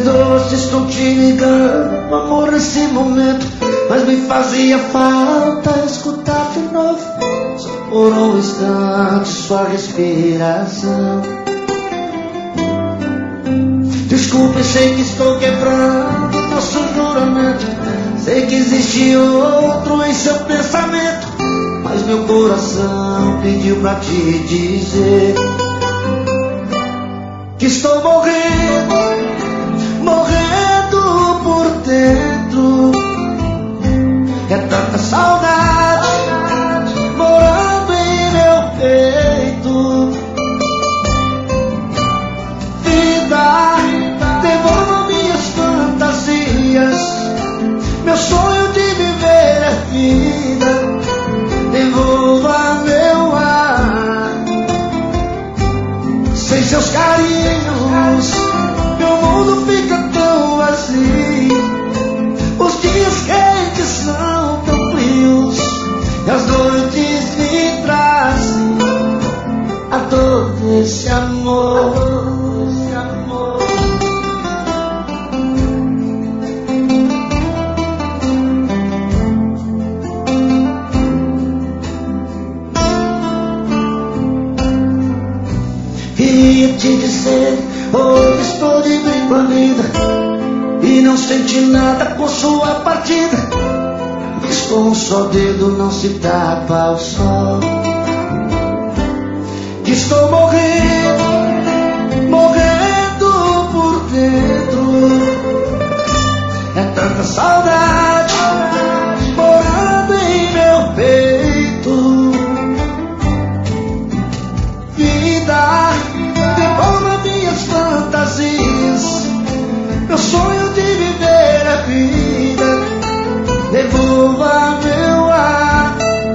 doce, estou te ligando, amor, nesse momento. Mas me fazia falta escutar de novo, só por um instante, sua respiração. Desculpe, sei que estou quebrando nosso juramento. Sei que existe outro em seu pensamento, mas meu coração pediu pra te dizer que estou morrendo, morrendo por dentro. É tanta saudade morando em meu peito. Vida, devolva minhas fantasias. Meu sonho de viver é vida. Devolva meu ar. Sem seus carinhos, meu mundo fica tão vazio. Os dias quentes são tão frios e as noites me trazem a dor desse amor. Queria te dizer, hoje estou de bem com a vida e não senti nada com sua partida. Mas com um só dedo não se tapa o sol. Que estou morrendo, morrendo por dentro. É tanta saudade morando em meu peito. Vida, devolva minhas fantasias. Meu sonho de viver a vida. Devolva meu ar.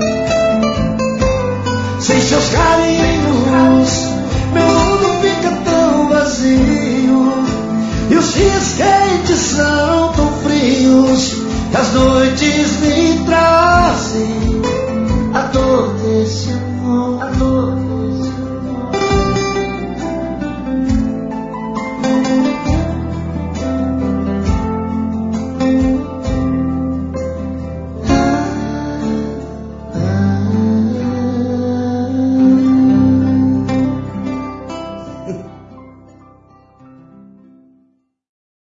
Sem seus carinhos, meu mundo fica tão vazio. E os dias quentes são tão frios que as noites me trazem a dor desse amor.